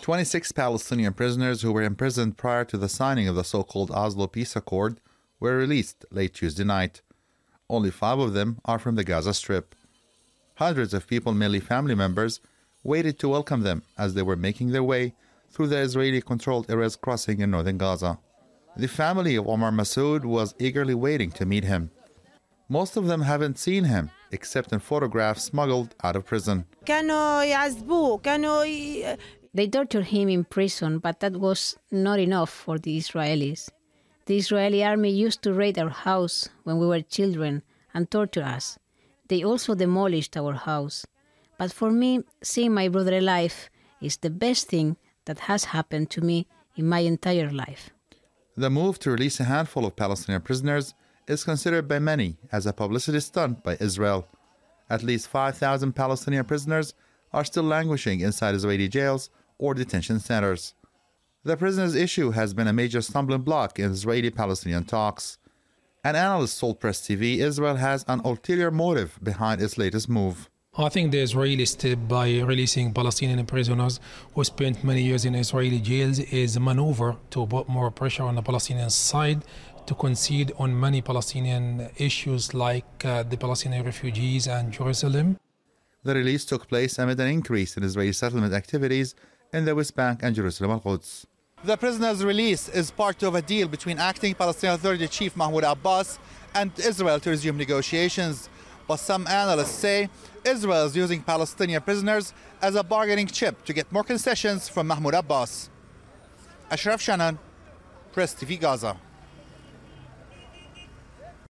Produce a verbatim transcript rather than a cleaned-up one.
twenty-six Palestinian prisoners who were imprisoned prior to the signing of the so-called Oslo Peace Accord were released late Tuesday night. Only five of them are from the Gaza Strip. Hundreds of people, mainly family members, waited to welcome them as they were making their way through the Israeli-controlled Erez crossing in northern Gaza. The family of Omar Masood was eagerly waiting to meet him. Most of them haven't seen him, except in photographs smuggled out of prison. They tortured him in prison, but that was not enough for the Israelis. The Israeli army used to raid our house when we were children and torture us. They also demolished our house. But for me, seeing my brother alive is the best thing that has happened to me in my entire life. The move to release a handful of Palestinian prisoners is considered by many as a publicity stunt by Israel. At least five thousand Palestinian prisoners are still languishing inside Israeli jails or detention centers. The prisoners' issue has been a major stumbling block in Israeli-Palestinian talks. An analyst told Press T V Israel has an ulterior motive behind its latest move. I think the Israeli step by releasing Palestinian prisoners who spent many years in Israeli jails is a maneuver to put more pressure on the Palestinian side to concede on many Palestinian issues like uh, the Palestinian refugees and Jerusalem. The release took place amid an increase in Israeli settlement activities in the West Bank and Jerusalem al-Quds. The prisoners' release is part of a deal between acting Palestinian Authority Chief Mahmoud Abbas and Israel to resume negotiations. But some analysts say Israel is using Palestinian prisoners as a bargaining chip to get more concessions from Mahmoud Abbas. Ashraf Shannon, Press T V Gaza.